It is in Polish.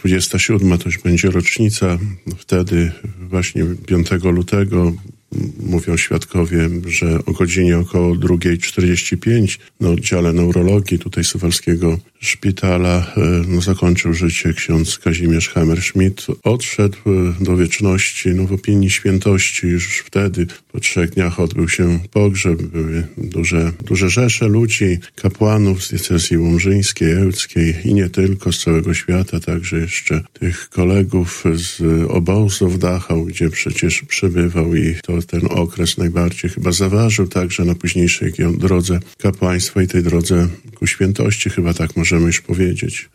27 to już będzie rocznica. Wtedy właśnie 5 lutego mówią świadkowie, że o godzinie około 2:45 na oddziale neurologii tutaj Suwalskiego Szpitala zakończył życie ksiądz Kazimierz Hammerschmidt. Odszedł do wieczności, w opinii świętości już wtedy, po 3 dniach odbył się pogrzeb. Były duże rzesze ludzi, kapłanów z diecezji łomżyńskiej, ełckiej i nie tylko, z całego świata, także jeszcze tych kolegów z obozu w Dachau, gdzie przecież przebywał i to ten okres najbardziej chyba zaważył także na późniejszej drodze kapłaństwa i tej drodze ku świętości, chyba tak możemy już powiedzieć.